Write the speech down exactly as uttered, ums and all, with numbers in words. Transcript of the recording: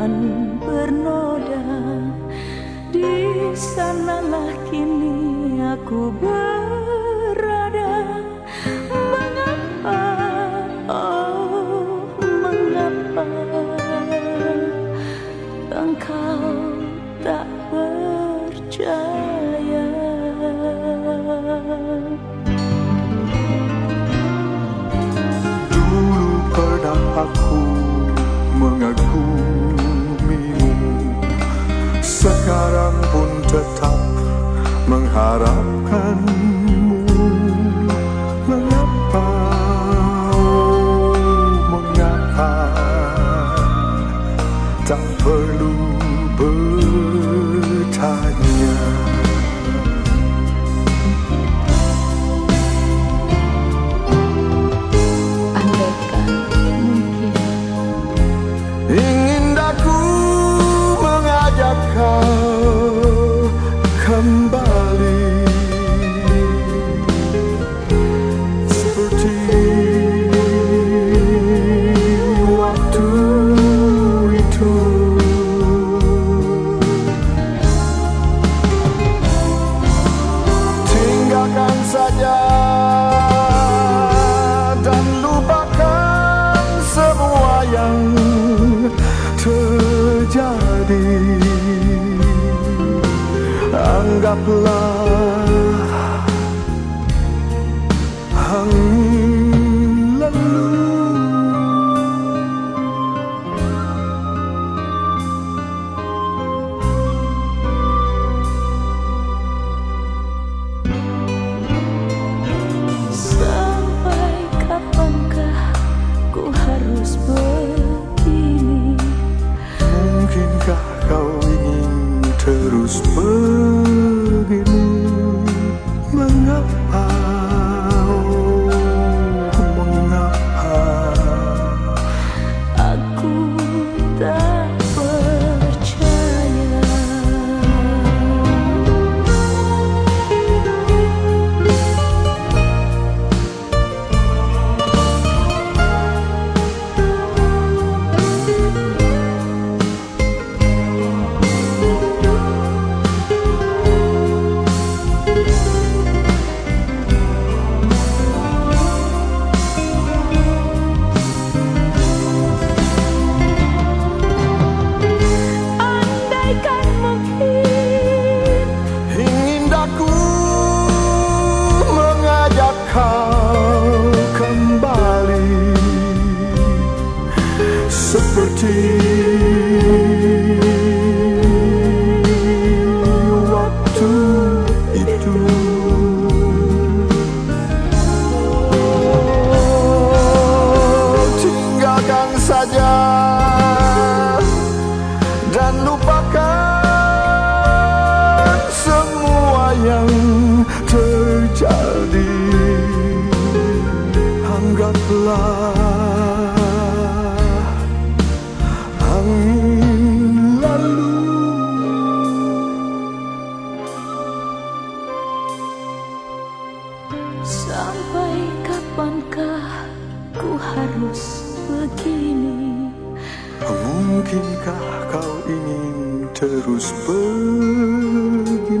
akan bernoda. Di sanalah kini aku berada. Mengapa, oh mengapa engkau tak percaya? Dulu pernah aku mengagumimu, sekarang pun tetap mengharapkanmu. Mengapa, oh mengapa tak perlu bertanya. Andaikan mungkin ingin aku mengajak kau kembali seperti waktu itu. Tinggalkan saja dan lupakan semua yang terjadi. Anggaplah angin lalu. sampai kapankah ku harus begini? Mungkinkah kau ingin terus begini? Mengapa, oh mengapa Aku tak percaya. Andaikan mungkin ingin aku mengajak kau kembali seperti waktu itu. Oh, tinggalkan saja dan lupakan semua yang terjadi. Anggaplah angin lalu. sampai kapankah ku harus begini? Mungkinkah kau ingin terus begini?